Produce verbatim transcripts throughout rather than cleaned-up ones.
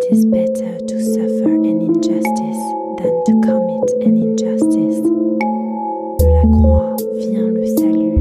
It is better to suffer an injustice than to commit an injustice. De la croix vient le salut.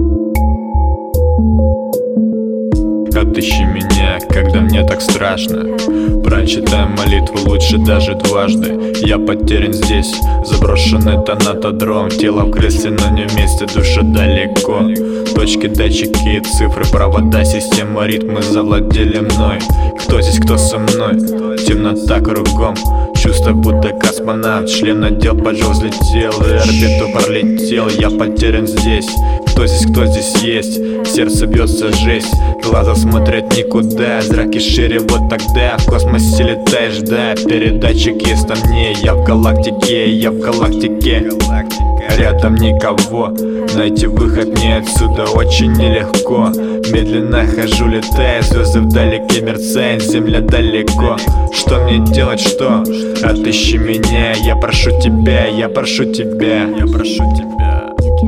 Отыщи меня, когда мне так страшно. Прочитай молитву лучше даже дважды. Я потерян здесь, заброшенный тонатодром. Тело в кресле, но не вместе, душа далеко. Точки, датчики, цифры, провода, система, ритмы завладели мной. Кто здесь, кто со мной? Темнота кругом. Чувство, будто космонавт. Шлем надел, поджог, взлетел и орбиту пролетел. Я потерян здесь. Кто здесь, кто здесь есть? Сердце бьется жесть. Глаза смотрят никуда. Зраки шире, вот тогда в космосе летаешь, да. Передатчик есть на мне. Я в галактике, я в галактике. Рядом никого. Найти выход мне отсюда очень нелегко. Медленно хожу, летая, звезды вдалеке мерцают, земля далеко. Что мне делать, что? Отыщи меня, я прошу тебя, я прошу тебя, я прошу тебя.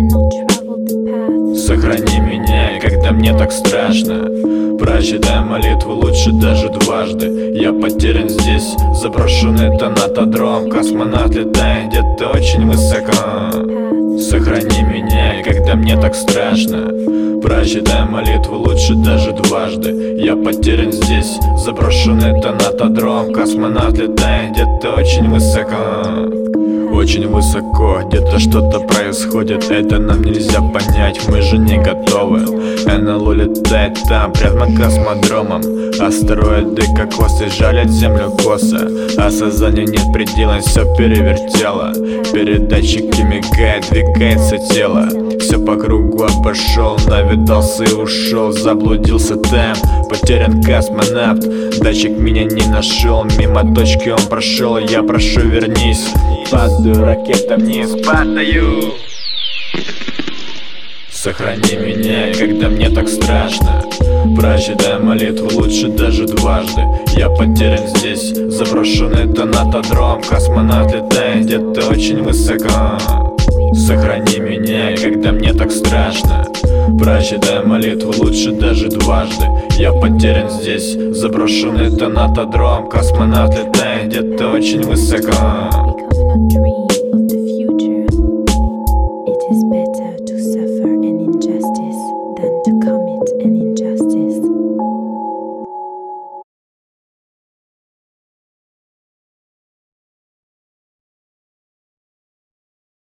Сохрани меня, когда мне так страшно. Прочитай молитву лучше даже дважды. Я потерян здесь, заброшенный тонатодром. Космонавт летает где-то очень высоко. Сохрани меня, когда мне так страшно. Прочитай молитву лучше даже дважды. Я потерян здесь, заброшенный тонатодром. Космонавт летает где-то очень высоко. Очень высоко, где-то что-то происходит. Это нам нельзя понять, мы же не готовы. НЛО летает там, прямо космодромом. Астероиды, кокосы, жалят землю косо. А сознанию нет предела, все перевертело. Передатчики мигают, двигается тело. Все по кругу обошел, навидался и ушел. Заблудился там, потерян космонавт. Датчик меня не нашел, мимо точки он прошел. Я прошу, вернись. Падаю, ракета вниз, падаю. Сохрани меня, когда мне так страшно. Прочитай молитву лучше даже дважды. Я потерян здесь, заброшенный тонатодром. Космонавт летает где-то очень высоко. Сохрани меня, когда мне так страшно. Прочитай молитву лучше даже дважды. Я потерян здесь, заброшенный тонатодром. Космонавт летает где-то очень высоко.